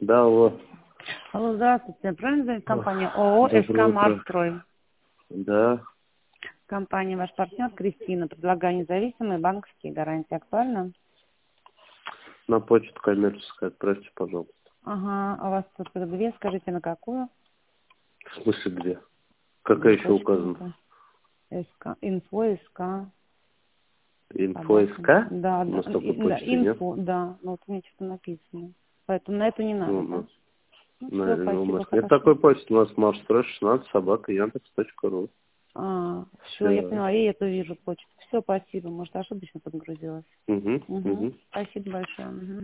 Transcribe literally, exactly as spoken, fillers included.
Да, алло. Алло, здравствуйте. Правильно звонит компания ООО Доброе «СК утро. Марстрой». Да, Компания «Ваш партнер» Кристина. Предлагаю независимые банковские гарантии. Актуально? на почту коммерческая отправьте, пожалуйста. Ага. А у вас тут две. Скажите, на какую? В смысле две? Какая еще Почта указана? какая? СК. Инфо, СК. Инфо Собака. СК? Да, У да. нас такой И- да, почты нет. инфо, да. Ну, вот у меня что-то написано. Поэтому на эту не Ну, надо, у да? нас, Ну, все, наверное, у спасибо, нас нет хорошо. такой почты. У нас марстрой шестнадцать собака яндекс точка ру. А, все, я Все. поняла. И эту вижу почту. Все, спасибо. Может, ошибочно подгрузилась. Угу, Угу. угу. Спасибо большое. Мгм.